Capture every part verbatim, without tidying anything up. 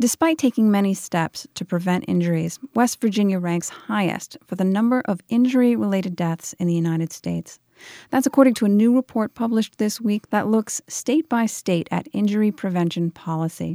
Despite taking many steps to prevent injuries, West Virginia ranks highest for the number of injury-related deaths in the United States. That's according to a new report published this week that looks state by state at injury prevention policy.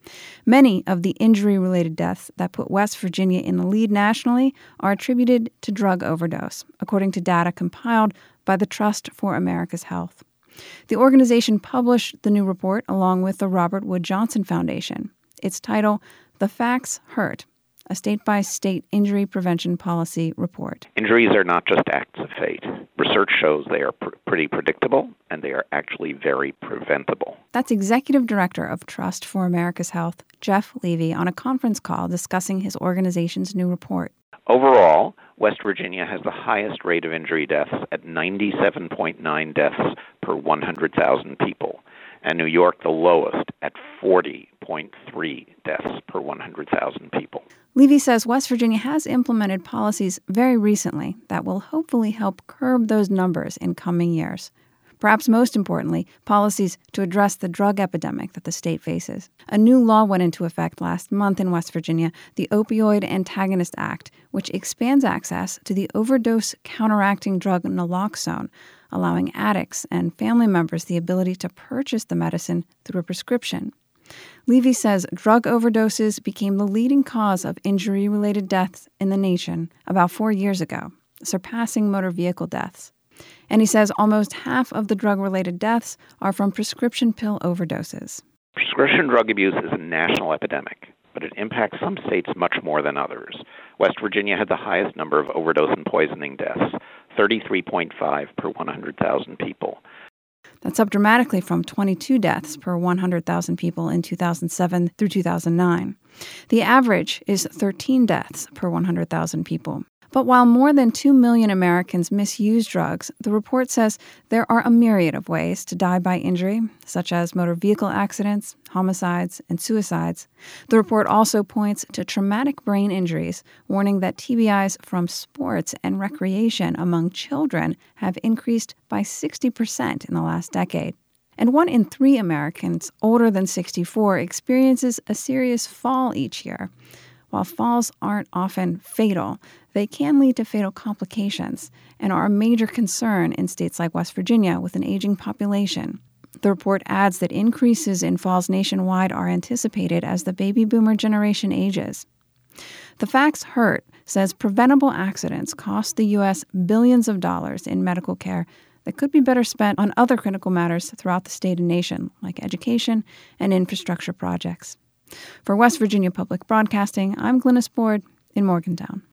Many of the injury-related deaths that put West Virginia in the lead nationally are attributed to drug overdose, according to data compiled by the Trust for America's Health. The organization published the new report along with the Robert Wood Johnson Foundation. Its title, The Facts Hurt, a state-by-state injury prevention policy report. Injuries are not just acts of fate. Research shows they are pr- pretty predictable, and they are actually very preventable. That's Executive Director of Trust for America's Health, Jeff Levy, on a conference call discussing his organization's new report. Overall, West Virginia has the highest rate of injury deaths at ninety-seven point nine deaths per one hundred thousand people, and New York the lowest at forty point three deaths per one hundred thousand people. Levy says West Virginia has implemented policies very recently that will hopefully help curb those numbers in coming years. Perhaps most importantly, policies to address the drug epidemic that the state faces. A new law went into effect last month in West Virginia, the Opioid Antagonist Act, which expands access to the overdose counteracting drug naloxone, allowing addicts and family members the ability to purchase the medicine through a prescription. Levy says drug overdoses became the leading cause of injury-related deaths in the nation about four years ago, surpassing motor vehicle deaths. And he says almost half of the drug-related deaths are from prescription pill overdoses. Prescription drug abuse is a national epidemic, but it impacts some states much more than others. West Virginia had the highest number of overdose and poisoning deaths, thirty-three point five per one hundred thousand people. That's up dramatically from twenty-two deaths per one hundred thousand people in two thousand seven through two thousand nine. The average is thirteen deaths per one hundred thousand people. But while more than two million Americans misuse drugs, the report says there are a myriad of ways to die by injury, such as motor vehicle accidents, homicides, and suicides. The report also points to traumatic brain injuries, warning that T B Is from sports and recreation among children have increased by sixty percent in the last decade. And one in three Americans older than sixty-four experiences a serious fall each year. While falls aren't often fatal, they can lead to fatal complications and are a major concern in states like West Virginia with an aging population. The report adds that increases in falls nationwide are anticipated as the baby boomer generation ages. The Facts Hurt says preventable accidents cost the U S billions of dollars in medical care that could be better spent on other critical matters throughout the state and nation, like education and infrastructure projects. For West Virginia Public Broadcasting, I'm Glynis Board in Morgantown.